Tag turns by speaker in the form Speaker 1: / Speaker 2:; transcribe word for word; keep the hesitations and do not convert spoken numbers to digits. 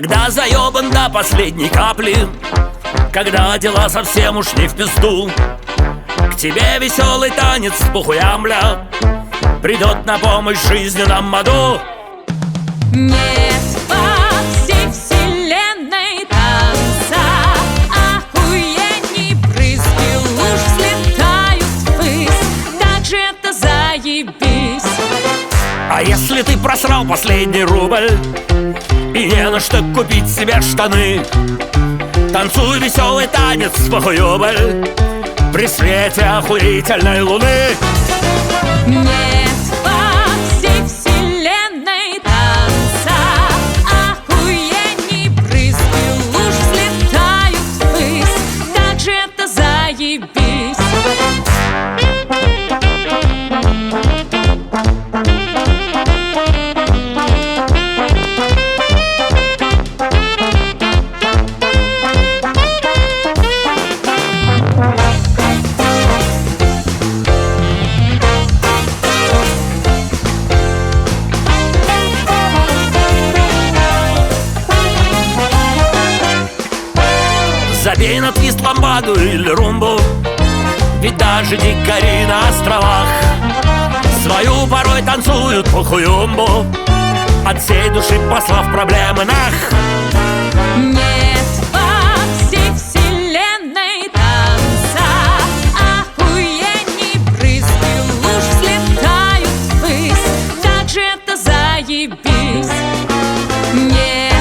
Speaker 1: Когда заебан до последней капли, когда дела совсем уж не в пизду, к тебе веселый танец пухуямля придет на помощь жизненном аду.
Speaker 2: Нет во всей вселенной танца охуенней, брызги луж взлетают ввысь, так же это заебись.
Speaker 1: А если ты просрал последний рубль и не на что купить себе штаны, танцуй веселый танец похуёбль при свете охуительной луны.
Speaker 2: Нет во всей вселенной танца охуенней, брызги луж взлетают ввысь, так же это заебись.
Speaker 1: Забей на твист, ламбаду или румбу, ведь даже дикари на островах свою порой танцуют похуюмбу, от всей души послав проблемы нах.
Speaker 2: Нет во всей вселенной танца охуенней, брызги луж взлетают ввысь, так же это заебись. Нет